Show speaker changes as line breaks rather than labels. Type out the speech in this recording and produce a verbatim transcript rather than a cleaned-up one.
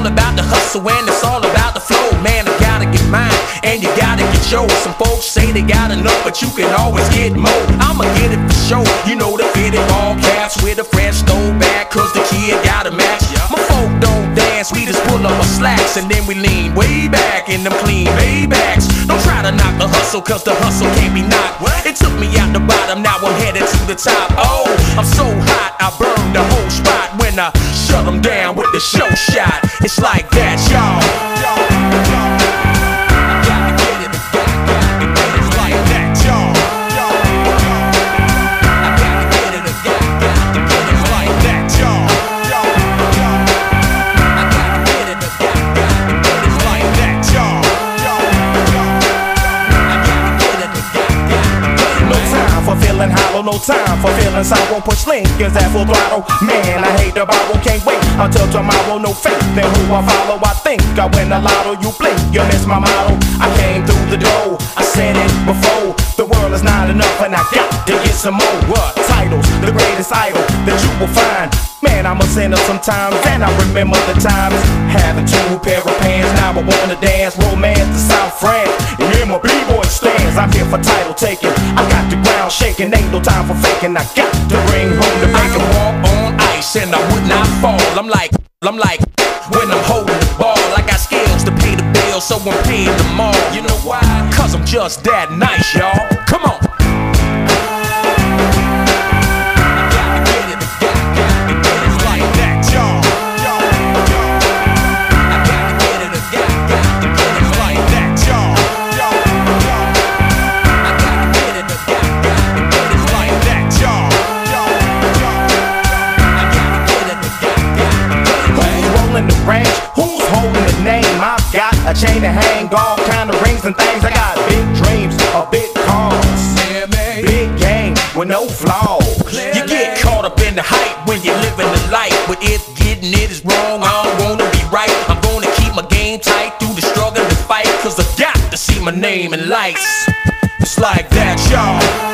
about the hustle and it's all about the flow. Man, I gotta get mine and you gotta get yours. Some folks say they got enough, but you can always get more. I'ma get it for sure. You know the fitted all caps with a fresh throwback, cause the kid got a match. My folk don't dance, we just pull up our slacks and then we lean way back in them clean Maybachs. Don't try to knock the hustle, cause the hustle can't be knocked. It took me out the bottom, now I'm headed to the top. Oh, I'm so hot, I burned the whole spot when I shut them down with the show shot. It's like that, y'all.
No time for feeling sorrow, push Lincolns at full throttle. Man, I hate to borrow, can't wait until tomorrow. No faith in who I follow. I think I win the lotto. You blink, you miss my motto. I came through the door, I said it before. The world is not enough and I got to get some more. What? Titles, the greatest idol that you will find. Man, I'm a sinner sometimes, and I remember the times having two pair of pants. Now I wanna dance, romance to South France. And hear my b-boy stands. I'm here for title taking. I got the ground shaking, ain't no time for faking. I got to bring home the
I can walk on ice and I would not fall. I'm like, I'm like, when I'm holding the ball, I got skills to pay the bills, so I'm paying them all. You know why? Cause I'm just that nice, y'all. Come on.
Who's holding the name? I've got a chain to hang, all kind of rings and things. I got big dreams, a big cars, big game with no flaws.
You get caught up in the hype when you're living the life, but if getting it is wrong, I don't wanna be right. I'm gonna keep my game tight through the struggle and fight, cause I got to see my name in lights. It's like that, y'all.